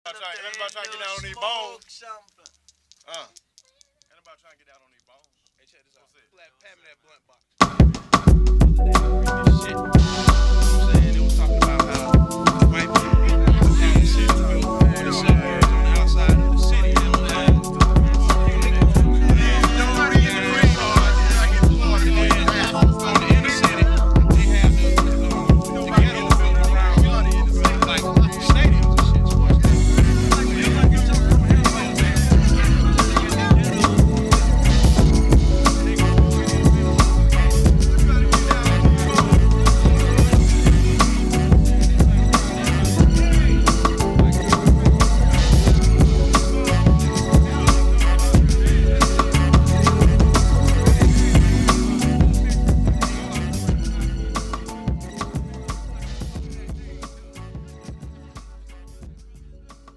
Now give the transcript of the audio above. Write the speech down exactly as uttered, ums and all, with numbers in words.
trying, anybody trying to get down on these bones? Uh. Anybody trying to get down on these bones? Hey, check this out. Flat, pat me that blunt box. Shit.